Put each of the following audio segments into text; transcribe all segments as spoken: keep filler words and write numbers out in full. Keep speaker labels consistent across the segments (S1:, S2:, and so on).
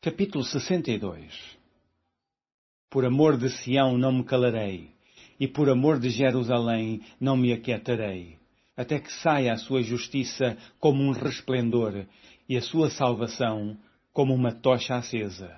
S1: Capítulo sessenta e dois. Por amor de Sião não me calarei, e por amor de Jerusalém não me aquietarei, até que saia a sua justiça como um resplendor, e a sua salvação como uma tocha acesa.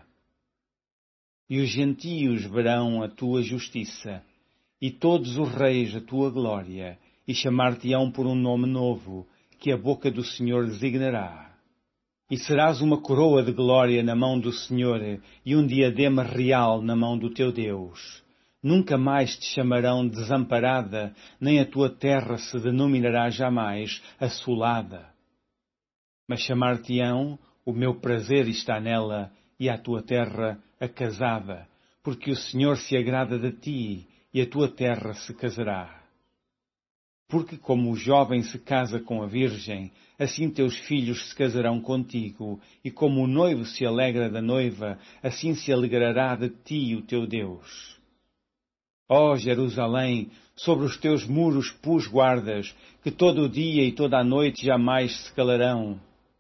S1: E os gentios verão a tua justiça, e todos os reis a tua glória, e chamar-te-ão por um nome novo, que a boca do Senhor designará. E serás uma coroa de glória na mão do Senhor, e um diadema real na mão do teu Deus. Nunca mais te chamarão desamparada, nem a tua terra se denominará jamais assolada. Mas chamar-te-ão, o meu prazer está nela, e a tua terra acasada, porque o Senhor se agrada de ti, e a tua terra se casará. Porque como o jovem se casa com a virgem, assim teus filhos se casarão contigo, e como o noivo se alegra da noiva, assim se alegrará de ti o teu Deus. Ó Jerusalém, sobre os teus muros pus guardas, que todo o dia e toda a noite jamais se calarão.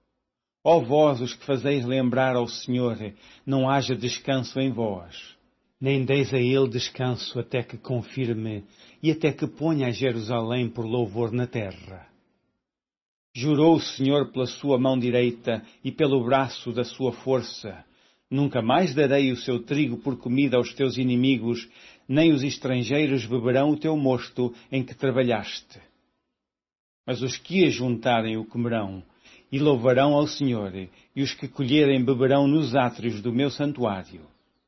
S1: Ó vós os que fazeis lembrar ao Senhor, não haja descanso em vós. Nem deis a ele descanso até que confirme, e até que ponha a Jerusalém por louvor na terra. Jurou o Senhor pela sua mão direita e pelo braço da sua força: nunca mais darei o seu trigo por comida aos teus inimigos, nem os estrangeiros beberão o teu mosto em que trabalhaste. Mas os que ajuntarem o comerão, e louvarão ao Senhor, e os que colherem beberão nos átrios do meu santuário.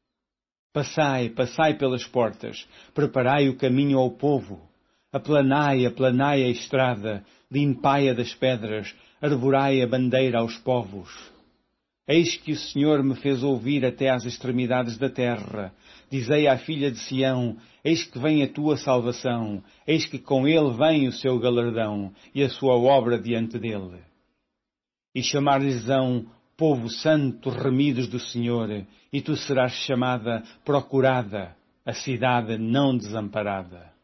S1: Passai, passai pelas portas, preparai o caminho ao povo, aplanai, aplanai a estrada, limpai-a das pedras, arvorai a bandeira aos povos. Eis que o Senhor me fez ouvir até às extremidades da terra. Dizei à filha de Sião: eis que vem a tua salvação, eis que com ele vem o seu galardão, e a sua obra diante dele. E chamar-lhes-ão povo santo, remidos do Senhor, e tu serás chamada procurada, a cidade não desamparada.